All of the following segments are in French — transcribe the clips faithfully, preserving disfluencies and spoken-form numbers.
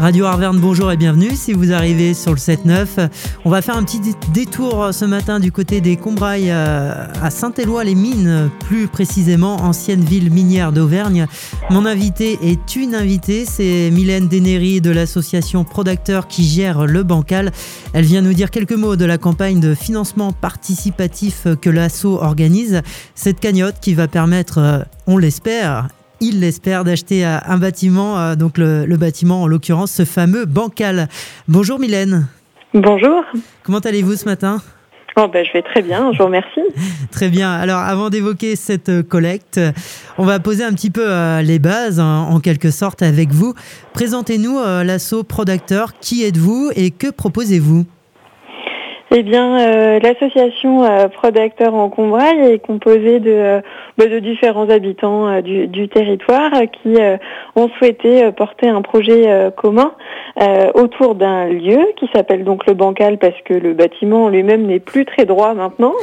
Radio Arverne, bonjour et bienvenue. Si vous arrivez sur le sept neuf, on va faire un petit détour ce matin du côté des Combrailles à Saint-Éloi-les-Mines, plus précisément ancienne ville minière d'Auvergne. Mon invité est une invitée, c'est Mylène Dennery de l'association Prodacteur qui gère le Bancal. Elle vient nous dire quelques mots de la campagne de financement participatif que l'asso organise. Cette cagnotte qui va permettre, on l'espère, il l'espère, d'acheter un bâtiment, donc le, le bâtiment en l'occurrence, ce fameux Bancal. Bonjour Mylène. Bonjour. Comment allez-vous ce matin ? Oh ben, je vais très bien, je vous remercie. Très bien. Alors avant d'évoquer cette collecte, on va poser un petit peu euh, les bases hein, en quelque sorte avec vous. Présentez-nous euh, l'asso Prodacteur. Qui êtes-vous et que proposez-vous ? Eh bien, euh, l'association euh, Prodacteur en Combrailles est composée de, euh, de différents habitants euh, du, du territoire euh, qui euh, ont souhaité euh, porter un projet euh, commun euh, autour d'un lieu qui s'appelle donc le Bancal parce que le bâtiment en lui-même n'est plus très droit maintenant.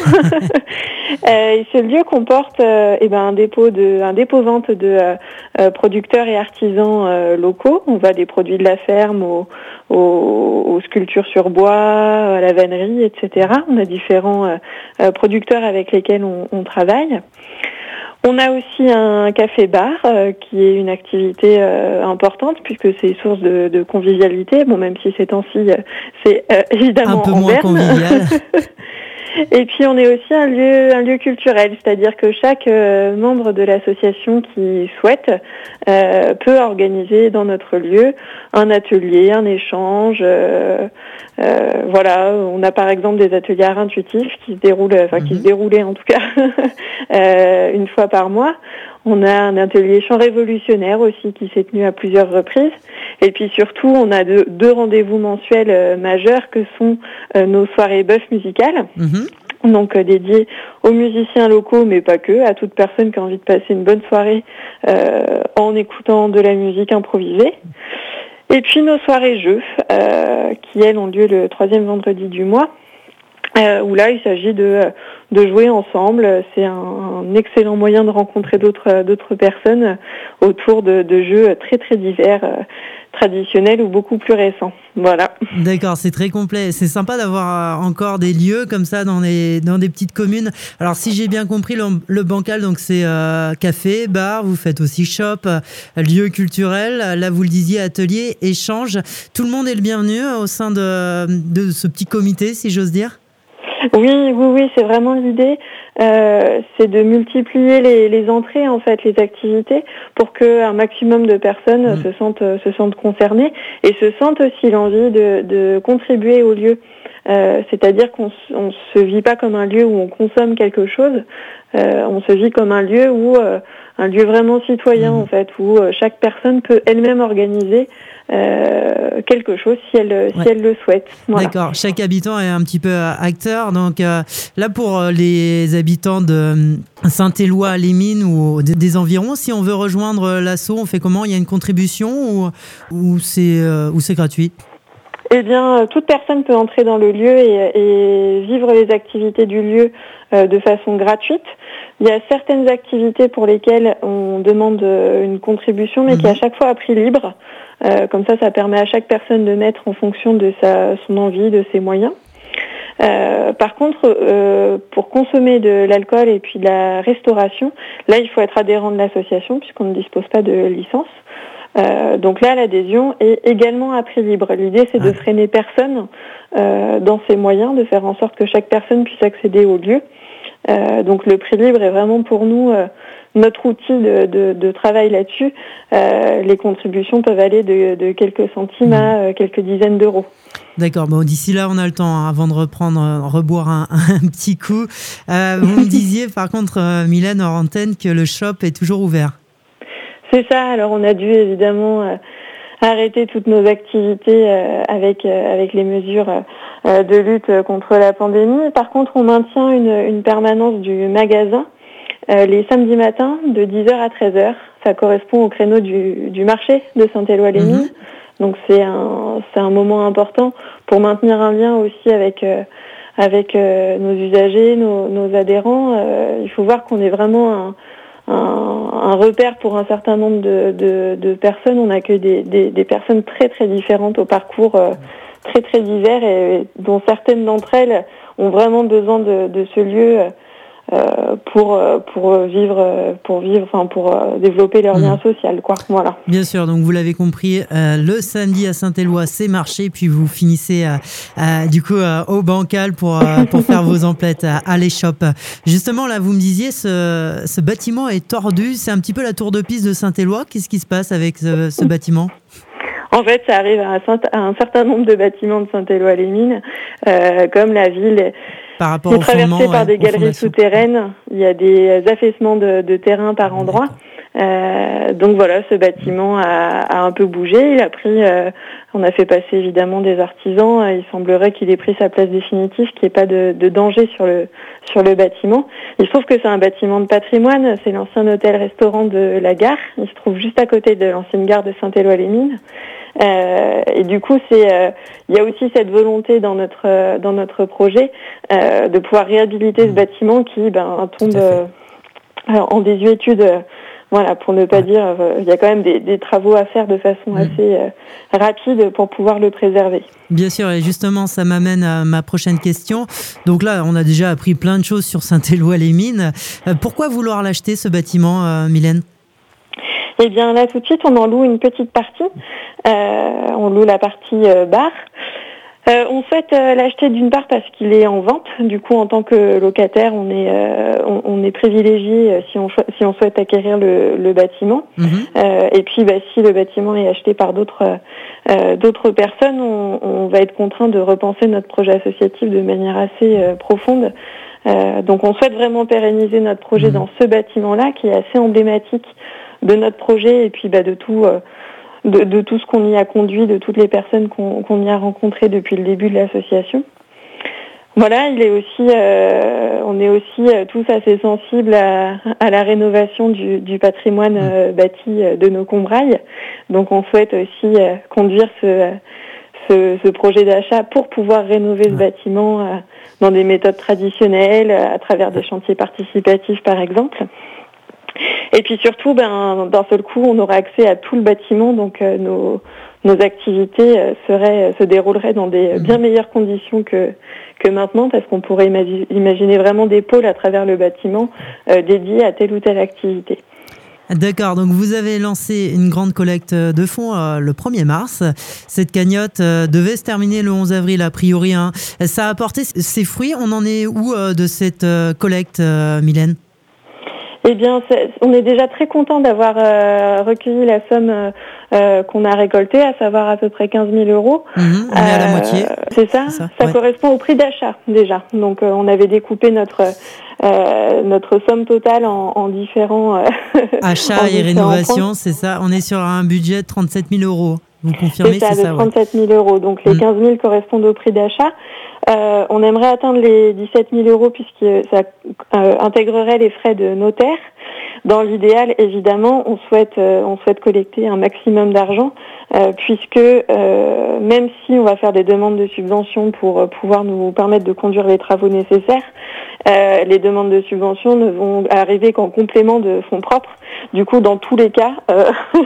euh, et ce lieu comporte euh, eh ben, un dépôt de, un dépôt-vente de euh, producteurs et artisans euh, locaux. On va des produits de la ferme aux, aux, aux sculptures sur bois, à la vannerie, et cetera. On a différents euh, producteurs avec lesquels on, on travaille. On a aussi un café-bar euh, qui est une activité euh, importante puisque c'est source de, de convivialité. Bon, même si ces temps-ci, euh, c'est euh, évidemment un peu en moins berne. Convivial. Et puis on est aussi un lieu, un lieu culturel, c'est-à-dire que chaque euh, membre de l'association qui souhaite euh, peut organiser dans notre lieu un atelier, un échange. Euh, euh, voilà, on a par exemple des ateliers art intuitif qui se déroulent, enfin mm-hmm. qui se déroulaient en tout cas euh, une fois par mois. On a un atelier chant révolutionnaire aussi qui s'est tenu à plusieurs reprises. Et puis surtout, on a deux, deux rendez-vous mensuels euh, majeurs que sont euh, nos soirées bœuf musicales. Mmh. Donc euh, dédiées aux musiciens locaux, mais pas que, à toute personne qui a envie de passer une bonne soirée euh, en écoutant de la musique improvisée. Et puis nos soirées jeux, euh, qui elles ont lieu le troisième vendredi du mois. Euh, où là il s'agit de de jouer ensemble. C'est un, un excellent moyen de rencontrer d'autres d'autres personnes autour de, de jeux très très divers, euh, traditionnels ou beaucoup plus récents. Voilà. D'accord, c'est très complet. C'est sympa d'avoir encore des lieux comme ça dans des dans des petites communes. Alors si j'ai bien compris, le, le Bancal, donc c'est euh, café, bar. Vous faites aussi shop, euh, lieu culturel. Là vous le disiez, atelier, échange. Tout le monde est le bienvenu au sein de de ce petit comité, si j'ose dire. Oui, oui, oui, c'est vraiment l'idée. Euh, c'est de multiplier les, les entrées, en fait, les activités, pour que un maximum de personnes mmh. se sentent se sentent concernées et se sentent aussi l'envie de, de contribuer au lieu. Euh, c'est-à-dire qu'on on se vit pas comme un lieu où on consomme quelque chose. Euh, on se vit comme un lieu où euh, un lieu vraiment citoyen, mmh. en fait, où euh, chaque personne peut elle-même organiser Euh, quelque chose si elle ouais. si elle le souhaite. Voilà. D'accord. Chaque habitant est un petit peu acteur. Donc euh, là pour les habitants de Saint-Éloi-les-Mines ou des environs, si on veut rejoindre l'asso, on fait comment ? Il y a une contribution ou ou c'est euh, ou c'est gratuit ? Eh bien, toute personne peut entrer dans le lieu et, et vivre les activités du lieu euh, de façon gratuite. Il y a certaines activités pour lesquelles on demande une contribution, mais mmh. qui est à chaque fois à prix libre. Euh, comme ça, ça permet à chaque personne de mettre en fonction de sa, son envie, de ses moyens. Euh, par contre, euh, pour consommer de l'alcool et puis de la restauration, là, il faut être adhérent de l'association puisqu'on ne dispose pas de licence. Euh, donc là, l'adhésion est également à prix libre. L'idée, c'est de freiner personne euh, dans ses moyens, de faire en sorte que chaque personne puisse accéder au lieu. Euh, donc le prix libre est vraiment pour nous euh, notre outil de, de, de travail là-dessus. Euh, les contributions peuvent aller de, de quelques centimes à euh, quelques dizaines d'euros. D'accord, bon, d'ici là, on a le temps hein, avant de reprendre, euh, reboire un, un petit coup. Euh, vous me disiez par contre, euh, Mylène, hors antenne, que le shop est toujours ouvert. C'est ça, alors on a dû évidemment euh, arrêter toutes nos activités euh, avec euh, avec les mesures euh, de lutte contre la pandémie. Par contre, on maintient une, une permanence du magasin euh, les samedis matins de dix heures à treize heures. Ça correspond au créneau du, du marché de Saint-Éloi-les-Mines. Mmh. Donc c'est un c'est un moment important pour maintenir un lien aussi avec euh, avec euh, nos usagers, nos, nos adhérents. Euh, il faut voir qu'on est vraiment un un, un repère pour un certain nombre de, de, de personnes. On accueille des, des, des personnes très très différentes au parcours euh, très très divers et dont certaines d'entre elles ont vraiment besoin de, de ce lieu euh, pour pour vivre pour vivre enfin pour euh, développer leur lien mmh. social quoi. Voilà. Bien sûr, donc vous l'avez compris, euh, le samedi à Saint-Éloi c'est marché, puis vous finissez euh, euh, du coup euh, au Bancal pour euh, pour faire vos emplettes à, à l'échoppe. Justement là, vous me disiez ce ce bâtiment est tordu, c'est un petit peu la tour de piste de Saint-Éloi. Qu'est-ce qui se passe avec ce, ce bâtiment? En fait, ça arrive à, Saint- à un certain nombre de bâtiments de Saint-Éloi-les-Mines, euh, comme la ville par rapport est au traversée fondement, par ouais, des galeries souterraines. Il y a des affaissements de, de terrain par endroit. Euh, donc voilà, ce bâtiment a, a un peu bougé. Il a pris, euh, on a fait passer évidemment des artisans. Il semblerait qu'il ait pris sa place définitive, qu'il n'y ait pas de, de danger sur le sur le bâtiment. Il se trouve que c'est un bâtiment de patrimoine. C'est l'ancien hôtel-restaurant de la gare. Il se trouve juste à côté de l'ancienne gare de Saint-Éloi-les-Mines. Euh, et du coup, c'est, euh, il y a aussi cette volonté dans notre euh, dans notre projet euh, de pouvoir réhabiliter ce bâtiment qui, ben, tombe euh, en désuétude. Euh, voilà, pour ne pas ouais. dire, euh, il y a quand même des, des travaux à faire de façon mmh. assez euh, rapide pour pouvoir le préserver. Bien sûr, et justement, ça m'amène à ma prochaine question. Donc là, on a déjà appris plein de choses sur Saint-Éloi-les-Mines. Euh, pourquoi vouloir l'acheter, ce bâtiment, euh, Mylène ? Eh bien là, tout de suite, on en loue une petite partie. Euh, on loue la partie euh, bar. Euh, on souhaite euh, l'acheter d'une part parce qu'il est en vente. Du coup, en tant que locataire, on est euh, on, on est privilégié euh, si on cho- si on souhaite acquérir le, le bâtiment. Mmh. Euh, et puis, bah, si le bâtiment est acheté par d'autres euh, d'autres personnes, on, on va être contraint de repenser notre projet associatif de manière assez euh, profonde. Euh, donc, on souhaite vraiment pérenniser notre projet mmh. dans ce bâtiment-là, qui est assez emblématique de notre projet et puis bah, de tout. Euh, De, de tout ce qu'on y a conduit, de toutes les personnes qu'on, qu'on y a rencontrées depuis le début de l'association. Voilà, il est aussi, euh, on est aussi euh, tous assez sensibles à, à la rénovation du, du patrimoine euh, bâti de nos Combrailles. Donc on souhaite aussi euh, conduire ce, ce, ce projet d'achat pour pouvoir rénover ce bâtiment euh, dans des méthodes traditionnelles, à travers des chantiers participatifs par exemple. Et puis surtout, ben, d'un seul coup, on aura accès à tout le bâtiment, donc euh, nos, nos activités euh, seraient, se dérouleraient dans des bien meilleures conditions que, que maintenant, parce qu'on pourrait imagi- imaginer vraiment des pôles à travers le bâtiment euh, dédiés à telle ou telle activité. D'accord, donc vous avez lancé une grande collecte de fonds euh, le premier mars. Cette cagnotte euh, devait se terminer le onze avril a priori. Hein. Ça a apporté ses fruits. On en est où euh, de cette euh, collecte, euh, Mylène ? Eh bien, c'est, on est déjà très content d'avoir euh, recueilli la somme euh, qu'on a récoltée, à savoir à peu près quinze mille euros. Mmh, on est à la euh, moitié. C'est ça. Ça, ça ouais. correspond au prix d'achat déjà. Donc, euh, on avait découpé notre euh, notre somme totale en, en différents euh, achats et rénovations. C'est ça. On est sur un budget de trente-sept mille euros. Vous confirmez, c'est ça, c'est de ça, trente-sept mille ouais. euros. Donc, les mmh. quinze mille correspondent au prix d'achat. Euh, on aimerait atteindre les dix-sept mille euros puisque ça euh, intégrerait les frais de notaire. Dans l'idéal, évidemment, on souhaite euh, on souhaite collecter un maximum d'argent euh, puisque euh, même si on va faire des demandes de subvention pour euh, pouvoir nous permettre de conduire les travaux nécessaires, euh, les demandes de subvention ne vont arriver qu'en complément de fonds propres. Du coup, dans tous les cas, euh,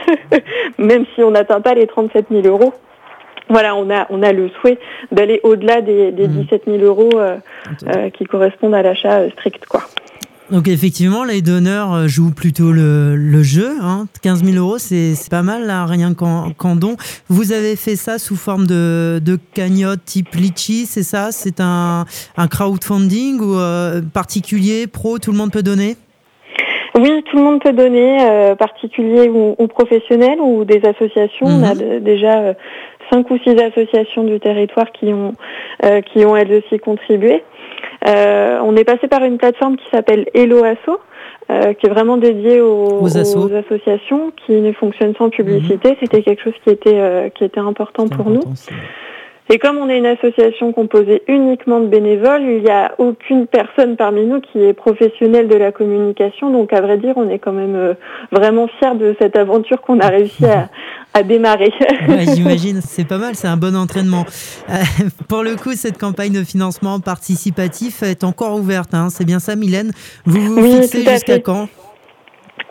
même si on n'atteint pas les trente-sept mille euros, voilà, on a on a le souhait d'aller au-delà des, des dix-sept mille euros euh, euh, qui correspondent à l'achat euh, strict, quoi. Donc effectivement, les donneurs jouent plutôt le, le jeu. Hein. quinze mille euros, c'est, c'est pas mal, là, rien qu'en, qu'en don. Vous avez fait ça sous forme de, de cagnotte type Litchi, c'est ça ? C'est un, un crowdfunding ou euh, particulier, pro, tout le monde peut donner ? Oui, tout le monde peut donner, euh, particulier ou, ou professionnel ou des associations. Mmh. On a de, déjà euh, cinq ou six associations du territoire qui ont euh, qui ont elles aussi contribué. Euh, on est passé par une plateforme qui s'appelle Hello Asso, euh, qui est vraiment dédiée aux, aux, aux associations, qui ne fonctionne sans publicité. Mmh. C'était quelque chose qui était euh, qui était important C'est pour important, nous. C'est... Et comme on est une association composée uniquement de bénévoles, il n'y a aucune personne parmi nous qui est professionnelle de la communication. Donc, à vrai dire, on est quand même euh, vraiment fiers de cette aventure qu'on a réussi à, à démarrer. Ouais, j'imagine, c'est pas mal, c'est un bon entraînement. Euh, pour le coup, cette campagne de financement participatif est encore ouverte. Hein. C'est bien ça, Mylène ? Vous vous oui, fixez jusqu'à quand ?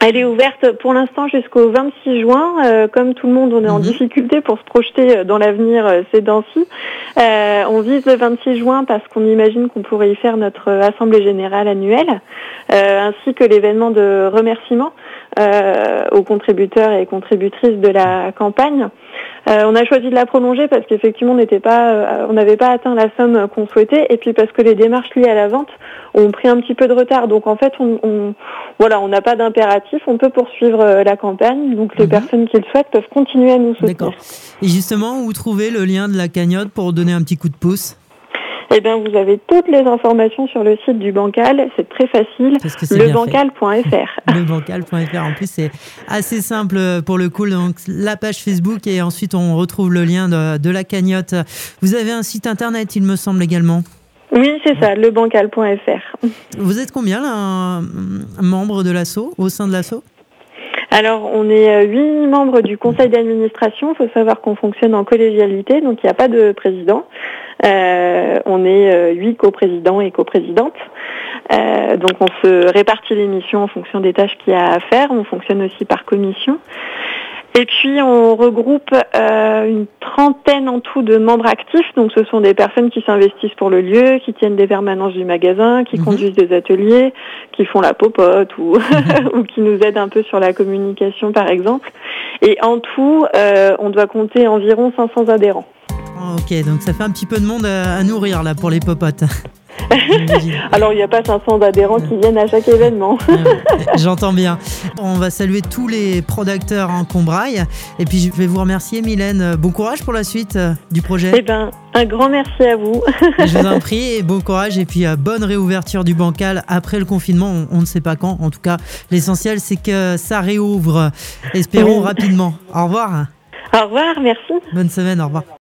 Elle est ouverte pour l'instant jusqu'au vingt-six juin. Euh, comme tout le monde, on est en mmh. difficulté pour se projeter dans l'avenir euh, ces temps-ci. Euh, on vise le vingt-six juin parce qu'on imagine qu'on pourrait y faire notre assemblée générale annuelle, euh, ainsi que l'événement de remerciement euh, aux contributeurs et contributrices de la campagne. Euh, on a choisi de la prolonger parce qu'effectivement on n'était pas, euh, on n'avait pas atteint la somme qu'on souhaitait, et puis parce que les démarches liées à la vente ont pris un petit peu de retard. Donc en fait, on, on voilà, on n'a pas d'impératif, on peut poursuivre euh, la campagne. Donc les mmh. personnes qui le souhaitent peuvent continuer à nous soutenir. D'accord. Et justement, où trouver le lien de la cagnotte pour donner un petit coup de pouce ? Eh bien, vous avez toutes les informations sur le site du Bancal. C'est très facile. le bancal point f r. le bancal point f r. En plus, c'est assez simple pour le coup. Donc, la page Facebook, et ensuite, on retrouve le lien de, de la cagnotte. Vous avez un site internet, il me semble, également. Oui, c'est ça, le bancal point f r. Vous êtes combien, là, un, un membre de l'asso, au sein de l'asso ? Alors, on est huit membres du conseil d'administration. Il faut savoir qu'on fonctionne en collégialité, donc il n'y a pas de président. Euh, on est huit coprésidents et coprésidentes. Euh, donc, on se répartit les missions en fonction des tâches qu'il y a à faire. On fonctionne aussi par commission. Et puis, on regroupe euh, une trentaine en tout de membres actifs. Donc, ce sont des personnes qui s'investissent pour le lieu, qui tiennent des permanences du magasin, qui mmh. conduisent des ateliers, qui font la popote ou, ou qui nous aident un peu sur la communication, par exemple. Et en tout, euh, on doit compter environ cinq cents adhérents. Ok, donc ça fait un petit peu de monde à, à nourrir là pour les popotes. Alors, il n'y a pas cinq cents adhérents qui viennent à chaque événement. J'entends bien. On va saluer tous les producteurs en Combrailles. Et puis, je vais vous remercier, Mylène. Bon courage pour la suite du projet. Eh bien, un grand merci à vous. Je vous en prie, et bon courage. Et puis, bonne réouverture du Bancal après le confinement. On, on ne sait pas quand. En tout cas, l'essentiel, c'est que ça réouvre. Espérons oui. rapidement. Au revoir. Au revoir, merci. Bonne semaine, au revoir.